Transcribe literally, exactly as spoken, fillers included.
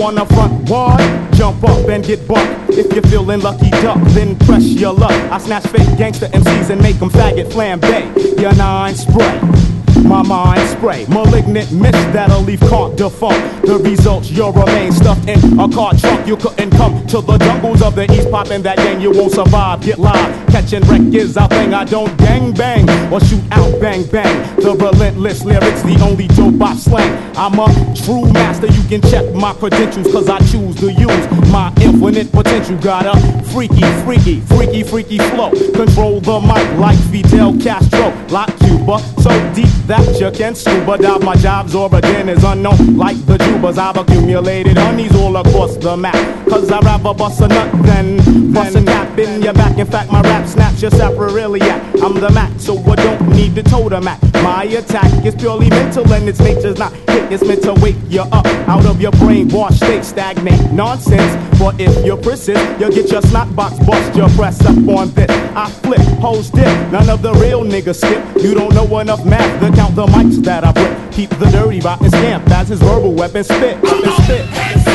wanna front wide? Jump up and get bucked. If you're feeling lucky duck, then press your luck. I snatch fake gangster M Cs and make them faggot flambe. Your nine spray. My mind spray, malignant mist that'll leave caught defunct. The results, you'll remain stuffed in a car trunk. You couldn't come to the jungles of the east, popping that gang, you won't survive. Get live, catching wreck is our thing. I don't gang bang or shoot out bang bang. The relentless lyrics, the only dope I slang. I'm a true master, you can check my credentials, cause I choose to use my infinite potential. Got a freaky, freaky, freaky, freaky flow. Control the mic like Fidel Castro, like Cuba, so deep that you can scuba dive. My job's origin is unknown, like the Jubas. I've accumulated honeys all across the map, cause I'd rather bust a nut than bust a cap in your back. In fact, my rap snaps your sapriliac. I'm the Mac, so I don't need to toe the Mac. My attack is purely mental and its nature's not hit. It's meant to wake you up out of your brainwashed state, stagnate nonsense. For if you persist, you'll get your snot box bust. Your press up on this. I flip, hoes dip, none of the real niggas skip. You don't know enough math to count the mics that I rip. Keep the dirty rotten scamp as his verbal weapon spit, up and spit.